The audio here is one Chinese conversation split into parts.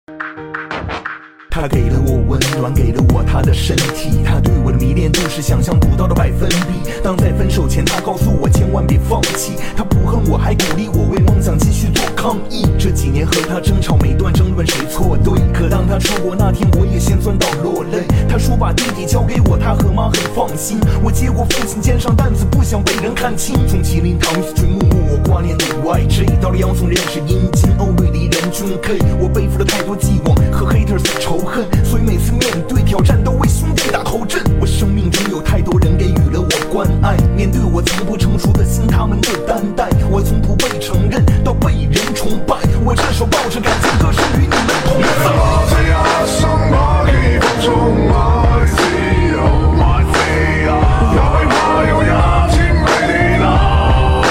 他给了我温暖，给了我他的身体，他对我的迷恋度是想象不到的100%。当在分手前，他告诉我千万别放弃，他不恨我，还鼓励我为梦想继续做抗议。这几年和他争吵，每段争论谁错对，可当他出国那天，我也心酸到落泪。他说把弟弟交给我，他和妈很放心。我接过父亲肩上担子，不想被人看清。从麒麟堂去木木，我挂念的 YJ， 到了杨松认识阴茎欧绿离人均 K， 我背负了太多既往和 haters 的仇恨，所以每次面对挑战都为兄弟打头阵。我生命中有太多人给予了我关爱，面对我从不成熟的心，他们的担待，我从不被承认到被人崇拜。我这手抱着感情歌声与你们同在。 这一生把希望充满自由，买飛啊！也會怕有一天被你鬧，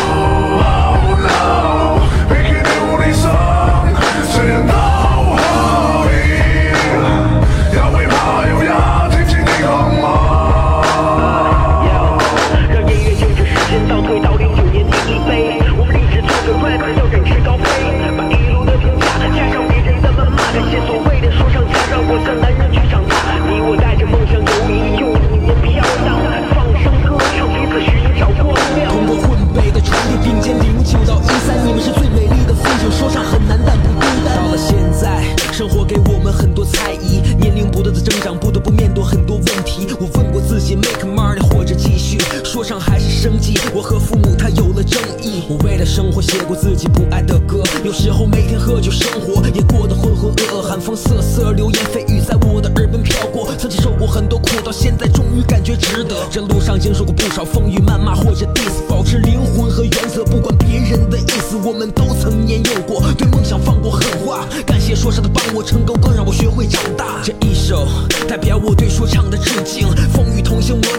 被揭了理想，誰人都可以，也會怕有一天見你光芒。 讓音樂就這時間倒退到09年第一杯，我們立志做個 rapper 要展翅高飛，把一路的評價加上別人的謾罵，感謝所謂的說唱家讓我的男人去長大。你我帶着夢想遊迷，用5年飄蕩，放聲歌唱，彼此尋找光亮。 通過混背的重疊並肩09到13，你們是最美麗的風景，說唱很難但不孤單。到了現在，生活給我們很多猜疑，年齡不斷的增長，不得不面對很多問題。我問過自己 make money 或者繼續說唱還是生計，我和父母他有了爭議。我為了生活寫過自己不愛的歌，有時候每天喝酒生活也過得渾渾噩噩，寒風瑟瑟，流言蜚語在我的耳邊飄過，曾經受過很多苦，到現在終於感覺值得。這路上經受過不少風雨謾罵或者 diss， 保持靈魂和原則，不管別人的意思，我們都曾年幼過，對夢想放過狠話，感謝說唱的幫我成功，更讓我學會長大。這一首代表我對說唱的致敬，風雨同行我